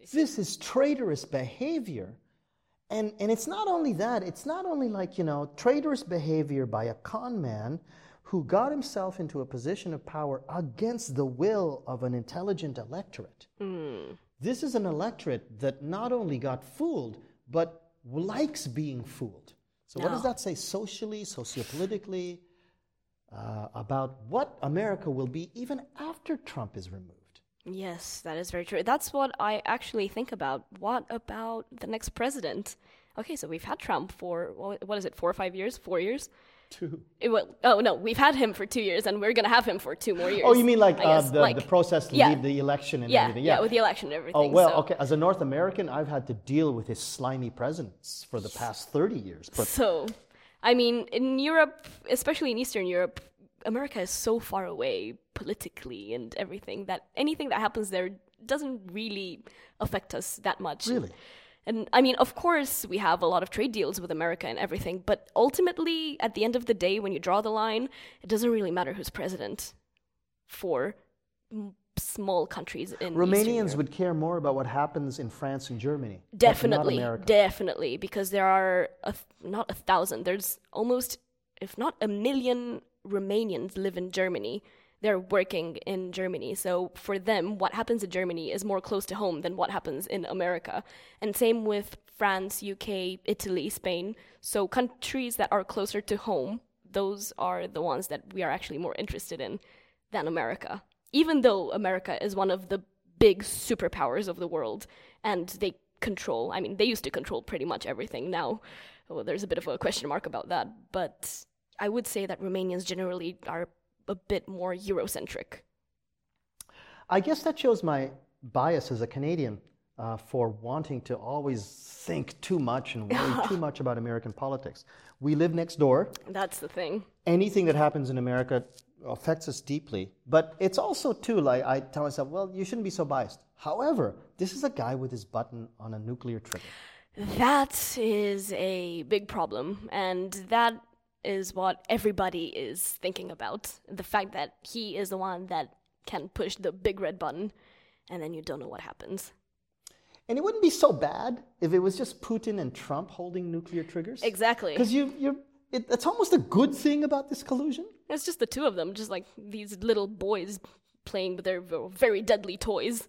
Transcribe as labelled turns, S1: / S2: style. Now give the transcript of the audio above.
S1: this is traitorous behavior. And it's not only that, it's not only like, traitorous behavior by a con man who got himself into a position of power against the will of an intelligent electorate. This is an electorate that not only got fooled, but likes being fooled. So what does that say socially, sociopolitically, about what America will be even after Trump is removed?
S2: Yes, that is very true. That's what I actually think about. What about the next president? Okay, so we've had Trump for, what is it, 4 or 5 years? 4 years?
S1: 2.
S2: We've had him for 2 years, and we're going to have him for 2 more years.
S1: Oh, you mean the process to leave the election and everything?
S2: Yeah, with the election and everything.
S1: Oh, well, okay. As a North American, I've had to deal with his slimy presence for the past 30 years. But
S2: So, I mean, in Europe, especially in Eastern Europe, America is so far away politically and everything that anything that happens there doesn't really affect us that much.
S1: Really?
S2: And I mean, of course, we have a lot of trade deals with America and everything, but ultimately, at the end of the day, when you draw the line, it doesn't really matter who's president for small countries in
S1: Romanians would care more about what happens in France and Germany.
S2: Definitely,
S1: but not America.
S2: Definitely, because there are not 1,000, there's almost, if not 1 million Romanians live in Germany. They're working in Germany. So for them, what happens in Germany is more close to home than what happens in America. And same with France, UK, Italy, Spain. So countries that are closer to home, those are the ones that we are actually more interested in than America. Even though America is one of the big superpowers of the world, and they used to control pretty much everything. Now, there's a bit of a question mark about that. But I would say that Romanians generally are a bit more Eurocentric.
S1: I guess that shows my bias as a Canadian for wanting to always think too much and worry too much about American politics. We live next door.
S2: That's the thing.
S1: Anything that happens in America affects us deeply. But it's also, too, like I tell myself, well, you shouldn't be so biased. However, this is a guy with his button on a nuclear trigger.
S2: That is a big problem. And that is what everybody is thinking about. The fact that he is the one that can push the big red button, and then you don't know what happens.
S1: And it wouldn't be so bad if it was just Putin and Trump holding nuclear triggers.
S2: Exactly.
S1: Because it's almost a good thing about this collusion.
S2: It's just the two of them, just like these little boys playing with their very deadly toys.